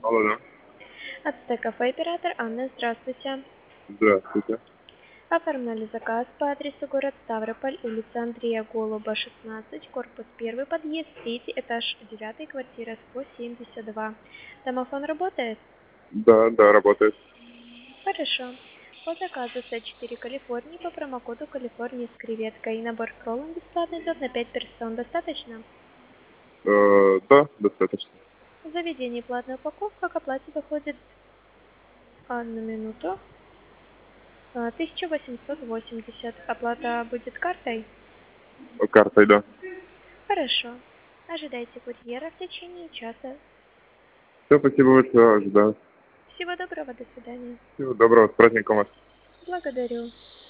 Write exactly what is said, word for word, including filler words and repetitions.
Алло, да. Ацтек кафе, оператор Анна, здравствуйте. Здравствуйте. Оформляли заказ по адресу город Ставрополь, улица Андрея Голуба, шестнадцать, корпус один, подъезд третий, этаж девятый, квартира сто семьдесят два. Домофон работает? Да, да, работает. Хорошо. По заказу С четыре Калифорнии по промокоду Калифорния с креветкой. Набор к роллам бесплатно идет на пять персон. Достаточно? Э, да, достаточно. В заведении платная упаковка к оплате доходит одну минуту. А, тысяча восемьсот восемьдесят. Оплата будет картой? Картой, да. Хорошо. Ожидайте курьера в течение часа. Все, спасибо большое, ожидаю. Всего доброго, до свидания. Всего доброго, с праздником вас. Благодарю.